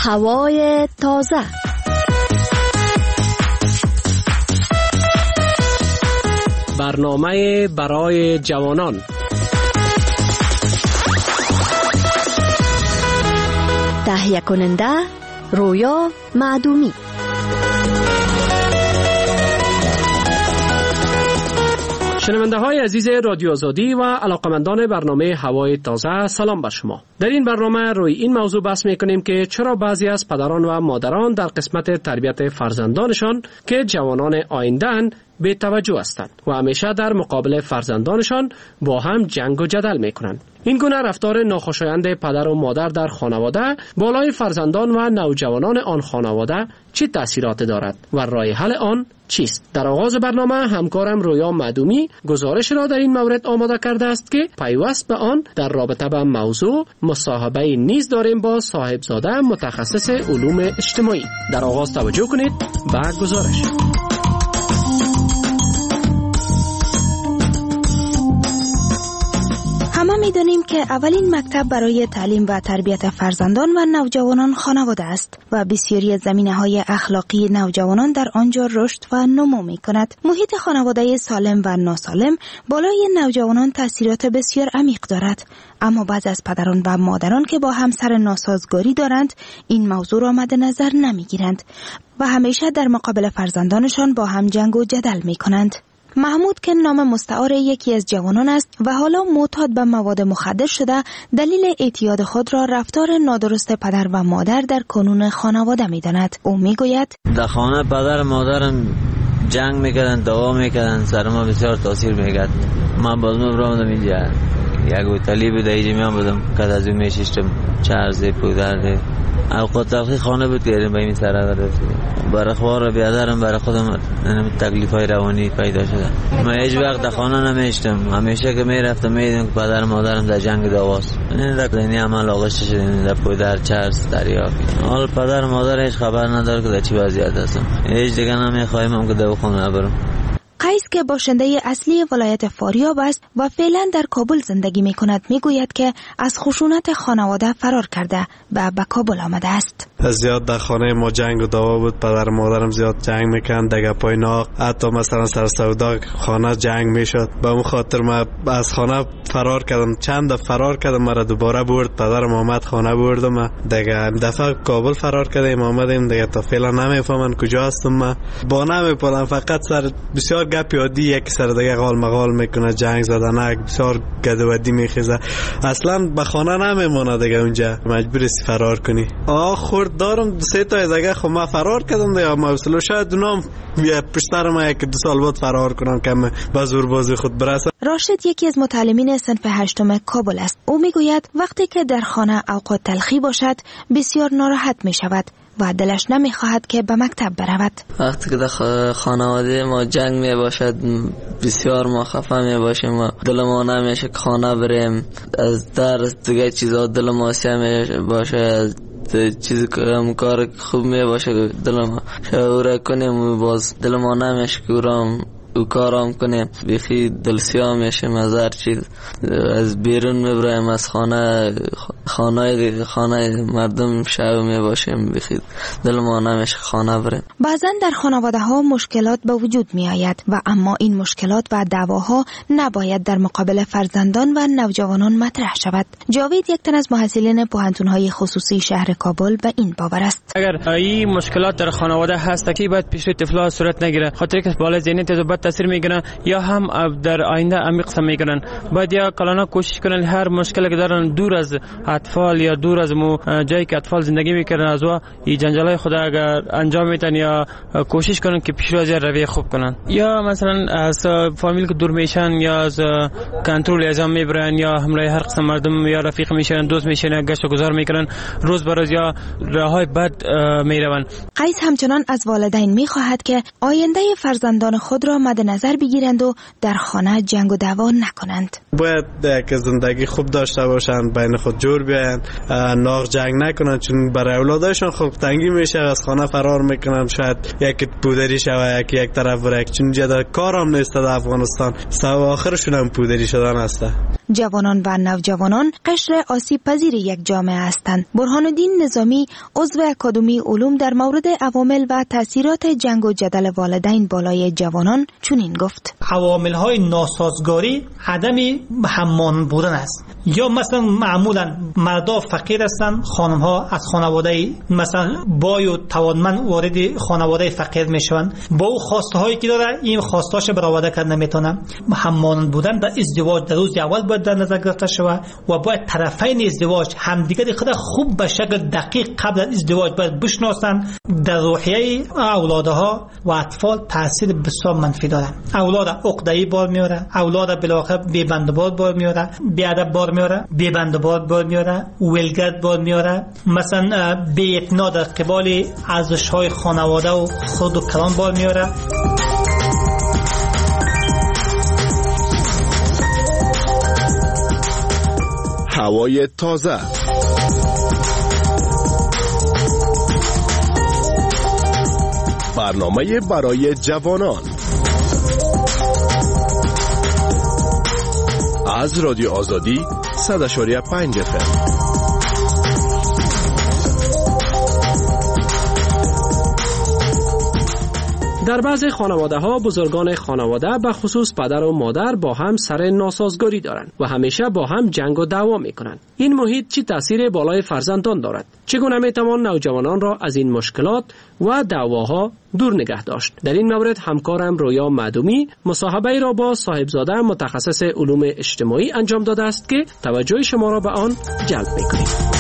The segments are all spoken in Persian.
هوای تازه. برنامه برای جوانان. تهیه کننده رویا معدومی. شنونده های عزیز رادیو آزادی و علاقمندان برنامه هوای تازه، سلام بر شما. در این برنامه روی این موضوع بحث میکنیم که چرا بعضی از پدران و مادران در قسمت تربیت فرزندانشان که جوانان آینده‌اند بی توجه هستند و همیشه در مقابل فرزندانشان با هم جنگ و جدل میکنند. این گونه رفتار ناخوشایند پدر و مادر در خانواده بالای فرزندان و نوجوانان آن خانواده چه تأثیرات دارد و راه حل آن چیست؟ در آغاز برنامه همکارم رویا معدومی گزارش را در این مورد آماده کرده است که پیوست به آن در رابطه با موضوع مصاحبه نیز داریم با صاحبزاده متخصص علوم اجتماعی. در آغاز توجه کنید به گزارش. همه می‌دانیم که اولین مکتب برای تعلیم و تربیت فرزندان و نوجوانان خانواده است و بسیاری از زمینه‌های اخلاقی نوجوانان در آنجا رشد و نمو می‌کند. محیط خانواده سالم و ناسالم بالای نوجوانان تأثیرات بسیار عمیق دارد، اما بعضی از پدران و مادران که با همسر ناسازگاری دارند این موضوع را مد نظر نمی‌گیرند و همیشه در مقابل فرزندانشان با هم جنگ و جدل می‌کنند. محمود که نام مستعار یکی از جوانان است و حالا معتاد به مواد مخدر شده، دلیل اعتیاد خود را رفتار نادرست پدر و مادر در کنون خانواده می‌داند. او میگوید در خانه پدر و مادرم جنگ میکردن، دعوا میکردن، سر ما بسیار تاثیر میکرد. من باز برام اینجا یک اوتالی بود، اینجا میام بودم که از اون میشیشتم چرزه پودرده اوقات تلخی خانه بود که به این سر رسیدیم. برای خوار بیادرم برای خودم تکلیفای روانی پیدا شده. من هیچ وقت در خانه نمیشتم، همیشه که میرفتم میدیدم که پدر و مادرم در جنگ دعواست. این رکنی عمل آغشته شدیم در پودر چرس دریافت. حال پدر و مادر هیچ خبر نداره که در چی وضعیت هستم. هیچ دیگه نمیخوایم که دواخانه برم. قیس که باشنده اصلی ولایت فاریاب است و فعلا در کابل زندگی می کند میگوید که از خشونت خانواده فرار کرده و به کابل آمده است. زیاد در خانه ما جنگ و دعوا بود، پدر مادرم زیاد جنگ میکردن، دیگه پای ناق، حتی مثلا سر سودا خانه جنگ میشد. به اون خاطر من از خانه فرار کردم، چند دفعه فرار کردم، مرا دوباره برد پدرم آمد خانه بردم. دیگه دفعه کابل فرار کردیم آمدیم، دیگه تا فعلا نمیفهمن کجا هستم. من با نمیپرم، فقط سر بسیار گپی عادی یک سر دیگه قال مقال میکنه، جنگ زدن، بسیار گدودی میخیزه، اصلا به خانه نمیمونه دیگه، اونجا مجبوری فرار کنی. خورد دارم سه تا دیگه، خب من فرار کردم دیگه، موصله شاید اونام پشتر ما یک دو سال بعد فرار کنم که به زور بازی خود برسم. راشد یکی از متعلمین صنف هشتم کابل است. او میگوید وقتی که در خانه اوقات تلخی باشد بسیار ناراحت می شود و دلش نمیخواهد که به مکتب برود. وقتی که در خانواده ما جنگ می باشد بسیار ما خفه می باشیم و دل ما نمیشه که خانه بریم، از درس دیگه چیزا دل ما سیاه می باشه، چیزی که کار خوب می باشه دل ما شعوره کنیم و باز دل ما نمیشه که او کارام کنیم، بیخی دلسیاه میشیم از هر چیز، از بیرون میبرایم از خانه مردم شعو میباشیم، بیخی دل ما نمیشه خانه بریم. بعضا در خانواده ها مشکلات به وجود می آید و اما این مشکلات و دعواها نباید در مقابل فرزندان و نوجوانان مطرح شود. جاوید یک تن از محصلین پوهنتون‌های خصوصی شهر کابل به این باور است. اگر این مشکلات در خانواده هست که باید پیش روی طفل‌ها صورت نگیره، خاطر که بالا ذهنیت بد تاثیر میگیرن یا هم در آینده عمیق سم میگیرن. باید یا کلانا کوشش کنن هر مشکلی که دارن دور از اطفال یا دور از جایی که اطفال زندگی میکنن از این جنجالای خود اگر انجام میدن یا کوشش کنن که پیش روی رویه خوب کنن، یا مثلا از فامیل که دور میشن یا از کنترل اعزام میبرن یا همراه هر قسم مردم یا رفیق میشن، دوست میشن، گشت و گذار میکنن، روز به روز یا راههای بد میرون. قیس همچنان از والدین میخواهد که آینده فرزندان خود را مد نظر بگیرند و در خانه جنگ و دعوا نکنند. باید یک زندگی خوب داشته باشند، بین خود جور بیایند، ناغ جنگ نکنند، چون برای اولادشان خوب تنگی میشه، از خانه فرار میکنند، شاید یک پودری شوه یک طرف بره، چون جدا کارم نیست در افغانستان، سو آخرشون هم پودری شدن هسته. جوانان و نوجوانان قشر آسیب پذیر یک جامعه هستند. برهان‌الدین نظامی عضو اکادمی علوم در مورد عوامل و تاثیرات جنگ و جدل والدین بالای جوانان چنین گفت: عوامل‌های ناسازگاری عدم هممانند بودن است. یا مثلا معمولا مردا فقیر هستند، خانم‌ها از خانواده مثلا بای و توانمند وارد خانواده فقیر میشوند، با او خواسته هایی که داره این خواستاش برآورده کردن نمیتونه. هممانند بودن در ازدواج در روز اول باید در نظر گرفته شود و باید طرفین ازدواج همدیگر خود خوب به شکل دقیق قبل از ازدواج باید بشناسند. در روحیه اولادها و اطفال تاثیر بسیار منفی داره. اولاد عقده‌ای بار میاره، اولاد بالاخره بی‌بندبار بار میاره، بی‌ادب بار میاره، بی‌بندبار بار میاره، ولگرد بار میاره، مثلا بی‌اعتنا در قبال ارزش‌های خانواده و خود و کلان بار میاره. هوای تازه، برنامه برای جوانان از رادیو آزادی 100.5 FM. در بعضی خانواده ها بزرگان خانواده به خصوص پدر و مادر با هم سر ناسازگاری دارند و همیشه با هم جنگ و دعوا می کنند. این محیط چه تأثیر بالای فرزندان دارد؟ چگونه می توان نوجوانان را از این مشکلات و دعواها دور نگه داشت؟ در این مورد همکارم رویا معدومی مصاحبه را با صاحبزاده متخصص علوم اجتماعی انجام داده است که توجه شما را به آن جلب می کند.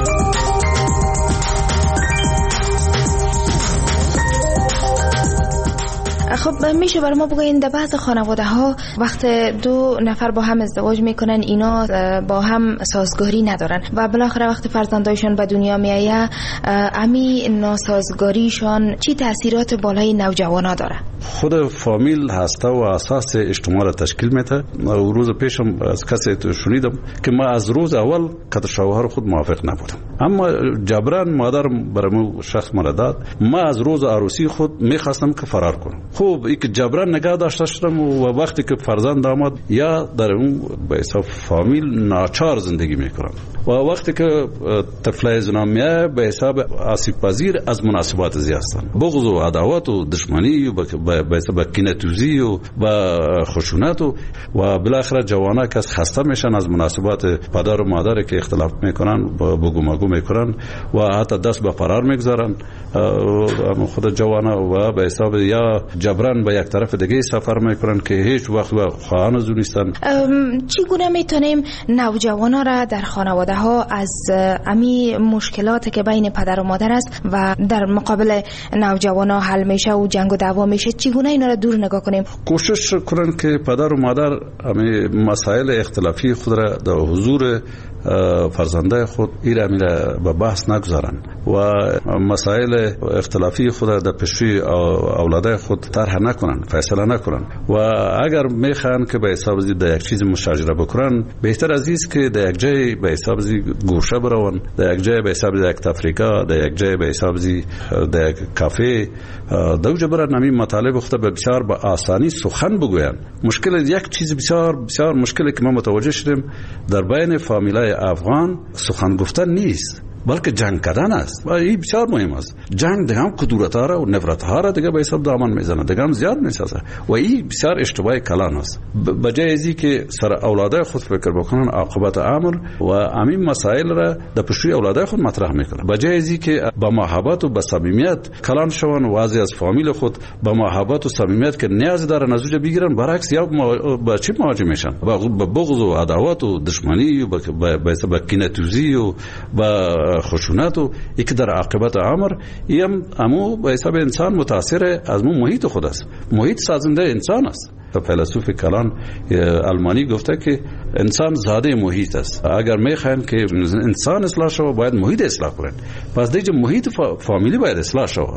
خب میشه برای ما بگوین در بعض خانواده ها وقت دو نفر با هم ازدواج میکنن اینا با هم سازگاری ندارن و بالاخره وقت فرزندایشون به دنیا میایه امی ناسازگاریشون چی تاثیرات بالای نوجوانا داره؟ خود فامیل هسته و اساس اجتماع را تشکیل میده. روز پیشم از کسی شنیدم که ما از روز اول که شوهر خود موافق نبودم، اما جبران مادرم برام شخص مرا داد. ما از روز عروسی خود میخواستم که فرار کنم. خوب این که جبران نگاه داشته شدم و وقتی که فرزند آمد یا در اون به حساب فامیل ناچار زندگی میکنم و وقتی که طفل زنا میاد به حساب آسیب پذیر از مناسبات زیاد هستند. بغض و عداوت و دشمنی و به حساب کینه‌توزی و خشونت و بالاخره جوانا که خسته میشن از مناسبات پدر و مادر که اختلاف میکنن بگو مگو میکنن و حتی دست به فرار میگذارن خود جوانا و به حساب یا جبران به یک طرف دیگه سفر میکنن که هیچ وقت با خواهان از نیستن. چگونه میتونیم نوجوانا را در خانواده ها از امی مشکلاتی که بین پدر و مادر است و در مقابل نوجوانا حل میشه و جنگ و دعوا میشه چگونه اینا را دور نگاه کنیم؟ کوشش کنن که پدر و مادر امی مسائل اختلافی خود را در حضور فرزنده خود ایره به بحث نگذارن و مسائل اختلافی خود را در پیشروی اولاد خود طرح نکنن، فیصله نکنن و اگر میخوان که به حساب در یک چیز مشاجره بکنن بهتر از است که در یک جای به حساب گوشه برون، در یک جای به حساب یک تفریقه، در یک جای به حساب در یک کافه دوجه برن همین مطالب خود به بسیار با آسانی سخن بگوین. مشکل یک چیز بسیار بسیار مشکلی که ما متوجه شدیم در بین فامیلای افغان سخن گفتن نیست بلکه جنگ کردن است و این بسیار مهم است. جنگ دیگه هم کدورت ها را و نفرت ها را دیگه به حساب دامن میزنه، دیگه هم زیاد میسازه و این بسیار اشتباه کلان است. بجای ازی که سر اولاده خود فکر بکنن عاقبت امر و همین مسائل را در پیشروی اولاده خود مطرح میکنن، بجای ازی که با محبت و با صمیمیت کلان شون و از فامیل خود با محبت و صمیمیت که نیاز دارن از اونجا بگیرن، برعکس یا با چی مواجه میشن؟ با بغض و عداوت و دشمنی و با کینه‌توزی و با خشونت و یک در عاقبت امر ایم امو به حساب انسان متاثر از محیط خود است. محیط سازنده انسان است. فیلسوف کلان آلمانی گفته که انسان زاده محیط است. اگر میخواین که انسان اصلاح شود باید محیط اصلاح کنن. پس دیگه محیط فامیلی باید اصلاح شود.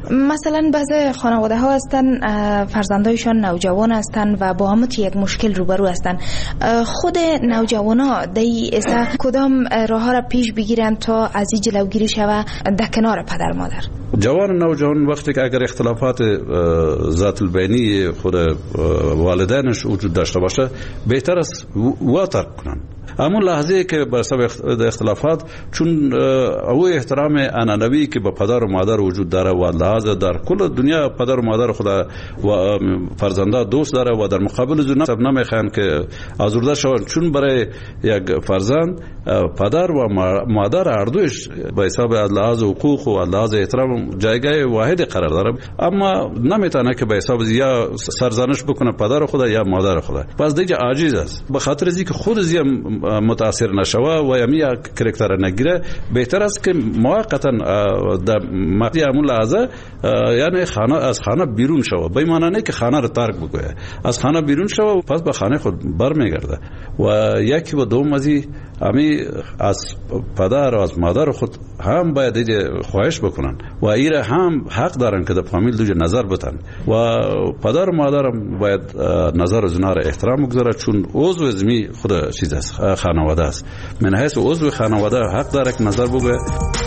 مثلا بعضی خانواده ها هستن فرزندایشان نوجوان هستن و با همت یک مشکل روبرو هستن. خود نوجوان ها دی ایسا کدام راه ها را پیش بگیرن تا از این جلوگیری شوه در کنار پدر مادر؟ جوان نوجوان وقتی که اگر اختلافات ذات البینی خود والدینش وجود داشته باشه بهتر است وا ترک کنن. همون لحظه که بر سبب اختلافات چون او احترام انانوی که به پدر و مادر وجود داره و لحاظ در کل دنیا پدر و مادر خدا و فرزنده دوست داره و در مقابل زن نمیخوان که آزرده شوند، چون برای یک فرزند پدر و مادر هر دوش به حساب لحاظ حقوق و لحاظ احترام جایگاه واحد قرار داره، اما نمیتونه که به حساب یا سرزنش بکنه پدر خدا یا مادر خدا. پس دیگه عاجز است. به خاطر اینکه خود زی متاثر نشوه و یمی کرکتر نگیره بهتر است که موقتا در مقطع همون لحظه یعنی از خانه بیرون شوه. به معنی نه که خانه رو ترک بکنه، از خانه بیرون شوه پس به خانه خود برمیگرده. و یکی و دوم امی از پدر و از مادر خود هم باید ایده خواهش بکنن و ایره هم حق دارن که در فامیل دوجه نظر بتن و پدر و مادر هم باید نظر زنا را احترام بگذاره، چون عضو زمی خود چیز است، خانواده است. من حیث عضو خانواده حق داره که نظر بگه.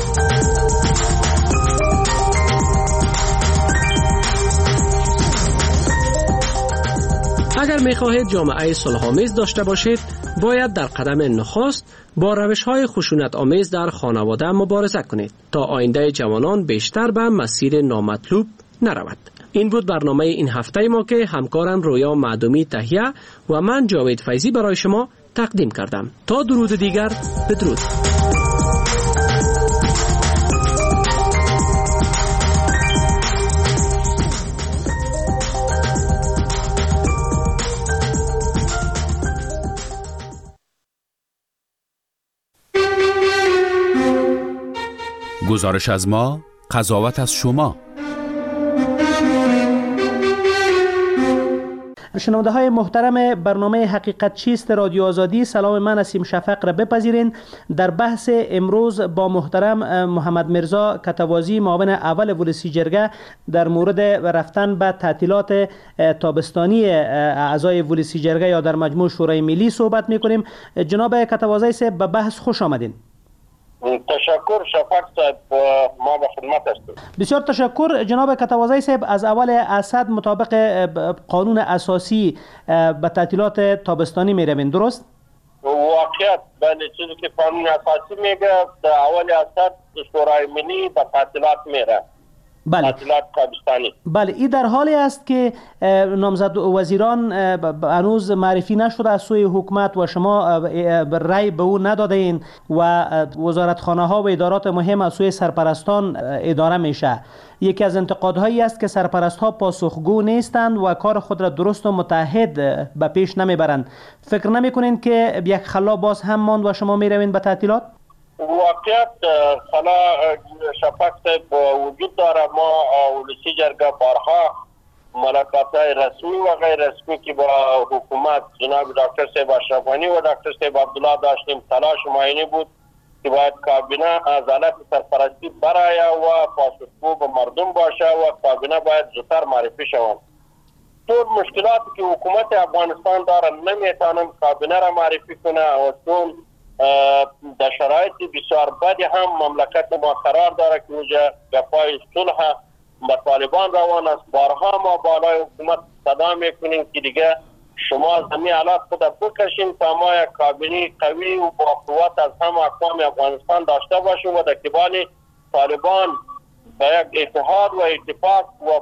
اگر می‌خواهید جامعه صلح‌آمیز داشته باشید، باید در قدم نخست با روش‌های خشونت آمیز در خانواده مبارزه کنید تا آینده جوانان بیشتر به مسیر نامطلوب نرود. این بود برنامه این هفته ما که همکارم رویا معدومی تهیه و من جاوید فیضی برای شما تقدیم کردم. تا درود دیگر، بدرود. گزارش از ما، قضاوت از شما. شنونده های محترم برنامه حقیقت چیست رادیو آزادی، سلام من نسیم شفق را بپذیرین. در بحث امروز با محترم محمد مرزا کتوازی معاون اول ولسی جرگه در مورد رفتن به تعطیلات تابستانی اعضای ولسی جرگه یا در مجموع شورای ملی صحبت میکنیم. جناب کتوازی صاحب به بحث خوش آمدین. تشکر شفق صاحب، ما به خدمت هستیم. بسیار تشکر جناب کتوازی صاحب. از اول اسد مطابق قانون اساسی به تعطیلات تابستانی می روین، درست؟ واقعیت بله، چیزی که قانون اساسی میگه در اول اسد شورای ملی به تعطیلات میره. بله. بله، این در حالی است که نامزد وزیران هنوز معرفی نشده از سوی حکومت و شما رأی به او نداده این و وزارتخانه ها و ادارات مهم از سوی سرپرستان اداره میشه. یکی از انتقادهایی است که سرپرست ها پاسخگو نیستند و کار خود را درست و متحد به پیش نمیبرند. فکر نمیکنین که یک خلا باز هم ماند و شما میروین به تعطیلات؟ واقعیت خلا شفق صاحب وجود داره. ما ولسی جرگه بارها ملاقات‌های رسمی و غیر رسمی که با حکومت جناب دکتر صاحب اشرف غنی و دکتر صاحب عبدالله داشتیم. تلاش معینی بود که باید کابینه از حالت سرپرستی برای و پاسخگو به مردم باشه و کابینه باید زودتر معرفی شود. طول مشکلاتی که حکومت افغانستان داره نمیتونن کابینه را معرفی کنه و چون در شرایط بسیار بدی هم مملکت ما قرار داره که اونجا گپای صلح با طالبان روان است. بارها ما بالای حکومت صدا میکنیم که دیگه شما زمین حالات خود بکشین تا ما یک کابینه قوی و با قوت از هم اقوام افغانستان داشته باشیم و در قبال طالبان به یک اتحاد و اتفاق و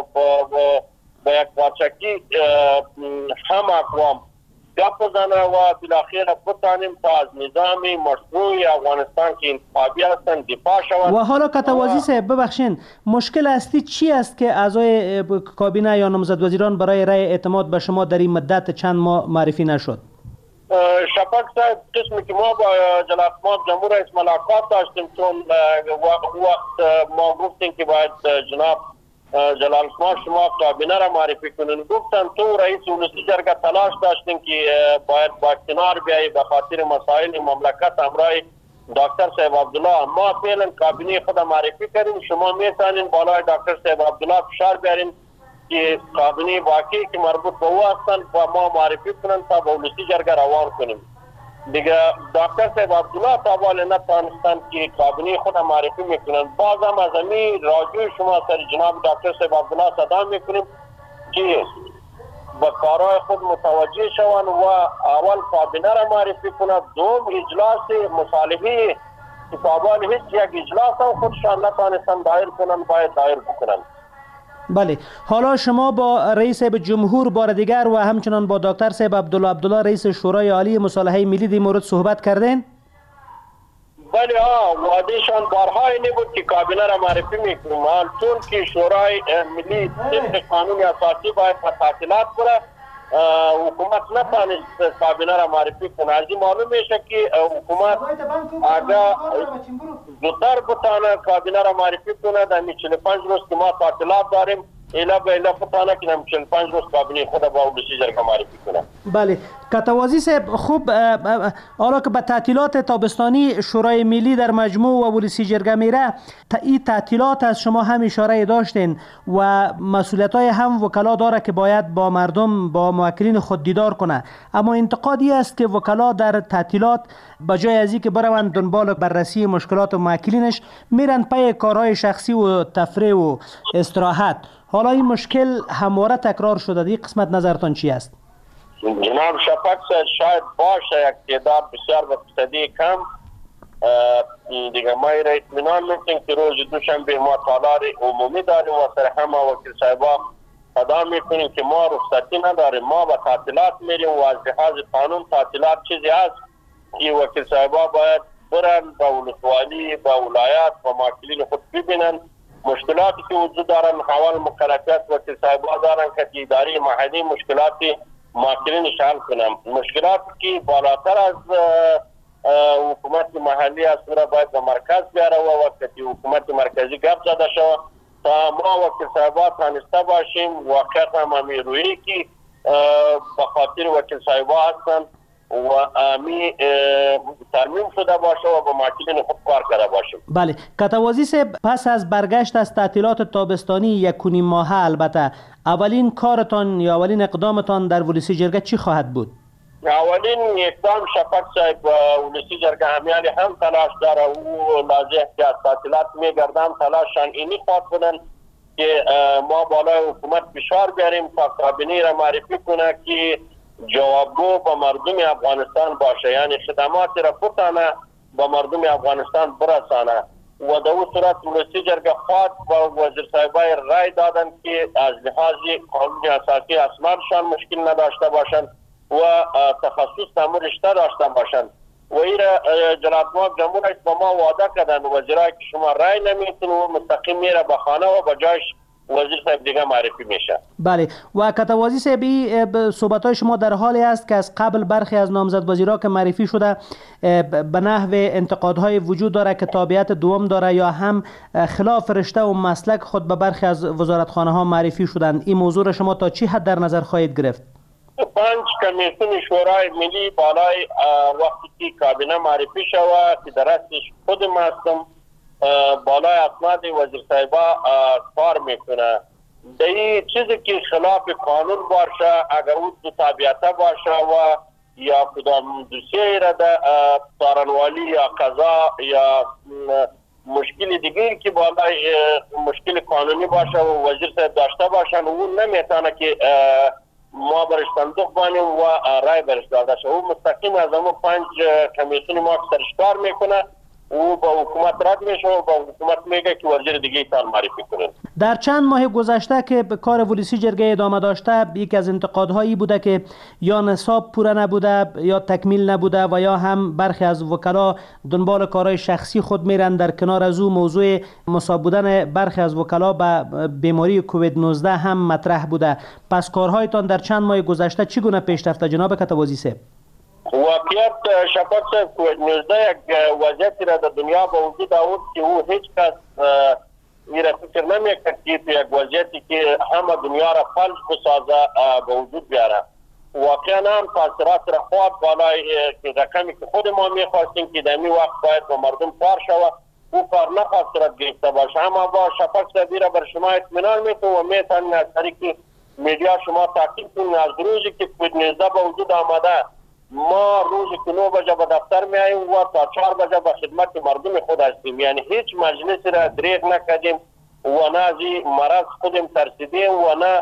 با یک پارچگی هم اقوام گپ بزنه و بالاخره بتانیم تا از نظام مشروع افغانستان که انتخابی هستن دفاع شود. و حالا کتوازی صاحب ببخشین، مشکل اصلی چی است که اعضای کابینه یا نامزد وزیران برای رأی اعتماد به شما در این مدت چند ماه معرفی نشد؟ شفق صاحب، قسمی که ما با جناب جمهور رئیس ملاقات داشتیم، چون وقت ما گفتیم که باید جناب جلال شما کابینه را معرفی کنین، گفتن تو رئیس ولسی جرگه تلاش داشتین که باید با کنار بیایی به خاطر مسائل مملکت همراه دکتر صاحب عبدالله ما فعلا کابینه خود معرفی کردیم. شما میتونین بالای دکتر صاحب عبدالله فشار بیارین که کابینه واقعی که مربوط به او هستند و ما معرفی کنن تا به ولسی جرگه روان کنیم. دیگه دکتر صاحب عبدالله تا بالا نتوانستن که کابینه خود معرفی میکنن. باز هم از امی راجوی شما سر جناب دکتر صاحب عبدالله صدا میکنیم که به کارهای خود متوجه شوند و اول کابینه را معرفی کنند، دوم اجلاس مصالحه که تا هیچ یک اجلاس هم خودشان نتوانستن دایر کنند باید دایر بکنند. بله، حالا شما با رئیس جمهور بار دیگر و همچنان با دکتر صاحب عبدالله رئیس شورای عالی مصالحه ملی در مورد صحبت کردین؟ بله وعدهشان بارها اینه بود که کابینه را معرفی میکنیم، چون که شورای ملی طبق قانون اساسی باید تعطیلات کنه، حکومت نتوانست کابینه را معرفی کنه. از این معلوم میشه که حکومت اگر زودتر بتانه کابینه را معرفی کنه در 45 روز که ما تعطیلات داریم ایلا به ایلا بتانه که در 45 روز کابینه خود با ولسی جرگه معرفی کنه. بله کتوازی صاحب، خوب حالا که به تعطیلات تابستانی شورای ملی در مجموع و ولسی جرگه میره، این تعطیلات از شما هم اشاره داشتین و مسئولیت‌های هم وکلا داره که باید با مردم با موکلین خود دیدار کنه، اما انتقادی است که وکلا در تعطیلات بجای از اینکه بروند دنبال بررسی مشکلات موکلینش میرن پی کارهای شخصی و تفریح و استراحت. حالا این مشکل همواره تکرار شده، این قسمت نظرتان چی است؟ جناب شفق شاید باشه یک تعداد بسیار بسیار کم، دیگه ما را اطمینان میکنیم که روز دوشنبه ما تالار عمومی داریم و سر همه وکیل صاحبا صدا میکنیم که ما رخصتی نداریم، ما به تعطیلات میریم و از لحاظ قانون تعطیلات چیزی هست که وکیل صاحبا باید برن به ولسوالی به ولایت و موکلین خود ببینن مشکلاتی که وجود دارن، حوال مکلفیت وکیل صاحبا دارن که اداره محلی مشکلاتی موکلینش حل کنم. مشکلاتی که بالاتر از حکومت محلی است را باید به مرکز بیاره و وقتی حکومت مرکزی گپ زده شود تا ما وکیل صاحبا تانسته باشیم واقعیت هم همی رویی که به خاطر وکیل صاحبا هستند و امی ترمیم شده باشه و با موکلین خود کار کرده باشیم. بله کتوازی صاحب، پس از برگشت از تعطیلات تابستانی 1.5 ماه البته اولین کارتان یا اولین اقدامتان در ولسی جرگه چی خواهد بود؟ اولین اقدام شفق صاحب ولسی جرگه همیانی هم تلاش داره و لازم که از تعطیلات میگردم تلاششان اینی خواهد بودن که ما بالای حکومت فشار بیاریم تا کابینه را معرفی کنه که جوابگو با مردم افغانستان باشه، یعنی خدماتی را بتانه با مردم افغانستان برسانه و در اون صورت ولسی جرگه خواهد با وزیر صاحبای رای دادن که از لحاظ قانون اساسی اسنادشان مشکل نداشته باشند و تخصص در رشته داشته باشند و این جناب جمهور رئیس با ما وعده کردن وزیرایی که شما رای نمیتون و مستقیم میره به خانه و با جایش وزیر صاحب دیگه معرفی میشه. بله و کتوازی صاحبی صحبت‌های شما در حالی است که از قبل برخی از نامزد وزیرا که معرفی شده به نحو انتقادهای وجود داره که تابعیت دوم داره یا هم خلاف رشته و مسلک خود به برخی از وزارتخانه ها معرفی شدند. این موضوع را شما تا چی حد در نظر خواهید گرفت؟ 5 کمیسیون شورای ملی بالای وقتی که کابینه معرفی شود که درستش خودم هستم بالای اسناد وزیر صاحبا کار میکنه. این چیزی که خلاف قانون باشه اگر او دو تابعیت باشه و یا کدام دوسیه را ده سارنوالی یا قضا یا مشکل دیگه که بالای مشکل قانونی باشه و وزیر صاحب داشته باشن او نمیتونه که ما برش صندوق بانیم و رای برش داده شد. او مستقیم از همون 5 کمیسیون ما که سرش کار میکنه او با حکومت رد میشه و با حکومت میگه که وزیر دیگه ایتان معرفی کنه. در چند ماه گذشته که کار ولسی جرگه ادامه داشته یکی از انتقادهایی بوده که یا نصاب پوره نبوده یا تکمیل نبوده و یا هم برخی از وکلا دنبال کارهای شخصی خود میرن. در کنار از او موضوع مصاب بودن برخی از وکلا به بیماری کووید 19 هم مطرح بوده. پس کارهایتان در چند ماه گذشته چگونه پیش رفته جناب کتوازی صاحب؟ واقعیت شفق صاحب کووید 19 یک وضعیتی را در دنیا به وجود آورد که او هیچ کس این را فکر نمیکرد که یک وضعیتی که همه دنیا را فلج بسازه به وجود بیاره واقعا هم تاثیرات را خواهد بالای که رقمی که خود ما میخواستیم که در این وقت باید با مردم کار شود او کار نخواست صورت گرفته باشه. اما با شفق صدی را بر شما اطمینان میتونم و میتونم از طریق میدیا شما تحقیق کنید. از روزی که کووید 19 به وجود آمده ما روزی که 9 بجه به دفتر میاییم و تا 4 بجه به خدمت مردم خود هستیم، یعنی هیچ مجلسی را دریغ نکردیم و نه از مرض خودم ترسیدیم و نه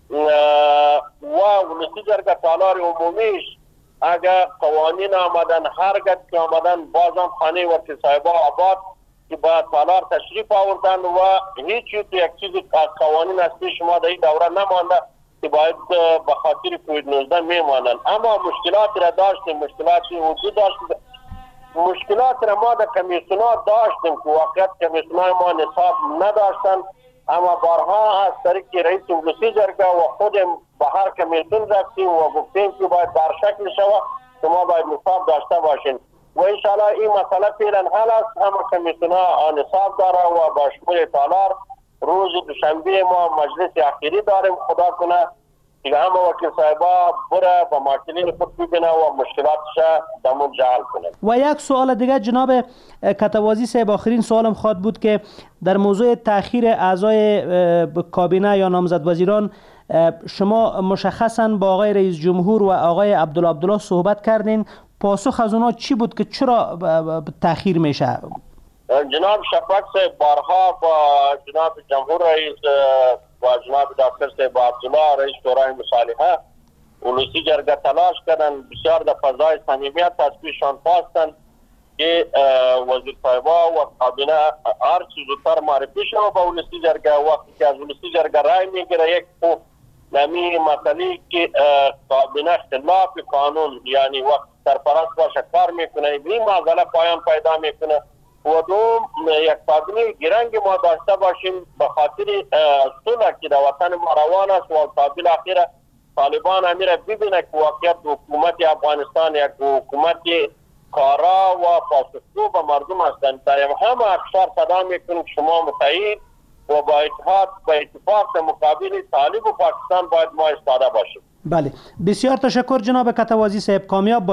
و ولسی جرگه تالار عمومیش اگر قوانین آمدن هرگز که آمدن بازم خانه وقتی صاحبا آباد که با تالار تشریف آوردن و هیچ یک چیز قوانین اصلی شما در این دوره نمانده که باید به خاطر کووید 19 میمانند. اما مشکلات را داشتیم، مشکلاتی وجود داشت. مشکلات را ما در کمیسیون‌ها داشتیم که واقعیت کمیسیون‌های ما نصاب نداشتن، اما بارها از طریق رئیس ولسی جرگه و خودم به هر کمیسیون رفتیم و گفتیم که باید در شکل شود شما باید نصاب داشته باشین و انشاءالله این مسئله فعلا حل است. همه کمیسیون‌ها نصاب داره و با شمول تالار روز دوشنبه ما مجلس اخیری داریم. خدا کنه که همه وکیل صاحبا بره با ماکلین خود ببینه و مشکلاتش دمون جعل کنه. و یک سوال دیگه جناب کتوازی صاحب، آخرین سوالم خواهد بود که در موضوع تأخیر اعضای کابینه یا نامزد وزیران شما مشخصا با آقای رئیس جمهور و آقای عبدالله صحبت کردین، پاسخ از اونا چی بود که چرا تأخیر میشه؟ جناب شفق صاحب بارها با جناب جمهور رئیس و جناب دکتر صاحب عبدالله رئیس شورای مصالحه ولسی جرگه تلاش کردن، بسیار در فضای صمیمیت از پیشان خواستن که وزیر صاحبا و کابینه هر چیز زودتر معرفی شد با ولسی جرگه. وقتی که از ولسی جرگه رای میگیره یک نمی مسئله که کابینه خلاف قانون یعنی وقت سرپرست باشه کار میکنه این معضله پایان پیدا میکنه و دوم یک کابینه گرنگ ما داشته باشیم به خاطر صلح که در وطن ما روان است و قابل اخیر طالبان امیر ببینه که واقعیت حکومت افغانستان یک حکومت کارا و پاسخگو به مردم هستند. در همه اقشار صدا میکنیم که شما متحد و با اتحاد و اتفاق مقابل طالب و پاکستان باید ما ایستاده باشیم. بله، بسیار تشکر جناب کتوازی صاحب. کامیاب